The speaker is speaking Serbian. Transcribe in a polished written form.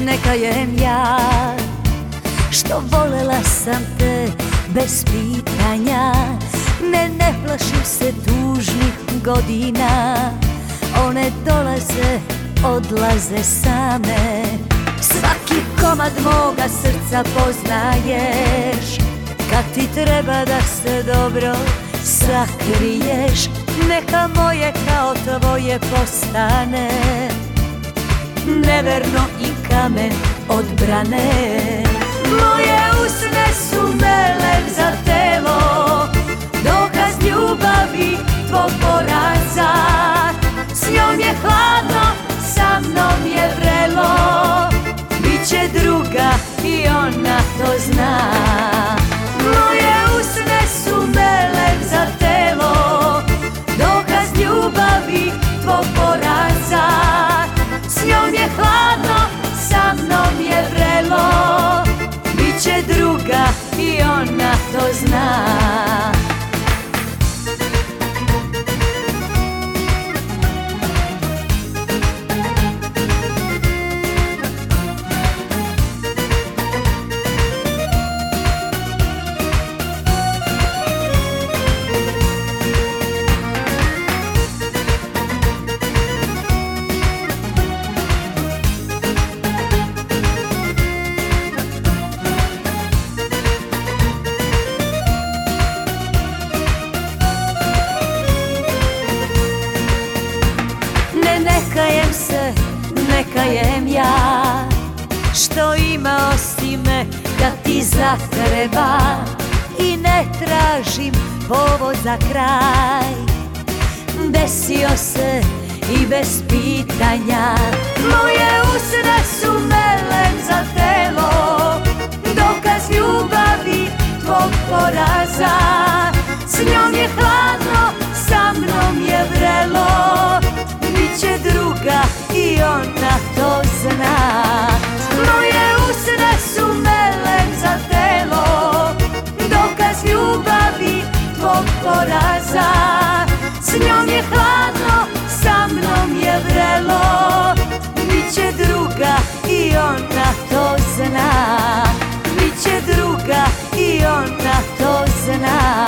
ne kajem ja što volela sam te bez pitanja. Ne plašim se tužnih godina, one dolaze, odlaze same. Svaki komad moga srca poznaješ, kad ti treba da se dobro sakriješ. Neka moje kao tvoje postane neverno i kamen odbrane. Moje usne su melem za telo, dokaz ljubavi tvog poraza. S njom je hladno, sa mnom je vrelo, biće druga i ona to zna. Moje usne su melem za telo, dokaz ljubavi tvog poraza. S njom je hladno, sa mnom je vrelo, biće druga i ona to zna. Ne kajem ja što imao si me kad ti zatreba, i ne tražim povod za kraj. Desio se i bez pitanja. Moje usne su melem za telo, dokaz ljubavi tvog poraza. S njom je hladno, sa mnom je vrelo, biće druga i ona to zna. Moje usne su melem za telo, dokaz ljubavi tvog poraza. S njom je hladno, sa mnom je vrelo, biće druga i ona to zna. Biće druga i ona to zna.